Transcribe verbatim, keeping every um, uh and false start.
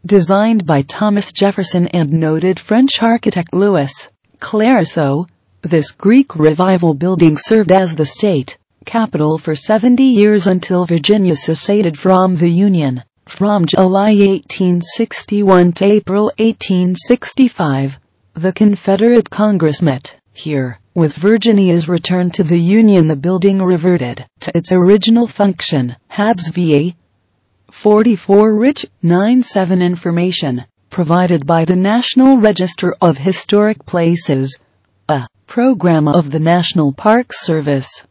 Designed by Thomas Jefferson and noted French architect Louis Clersot, this Greek Revival building served as the state capital for seventy years until Virginia seceded from the Union. From July eighteen sixty-one to April eighteen sixty-five, the Confederate Congress met here. With Virginia's return to the Union, the building reverted to its original function. Habs V A forty-four Rich ninety-seven Information provided by the National Register of Historic Places, a program of the National Park Service.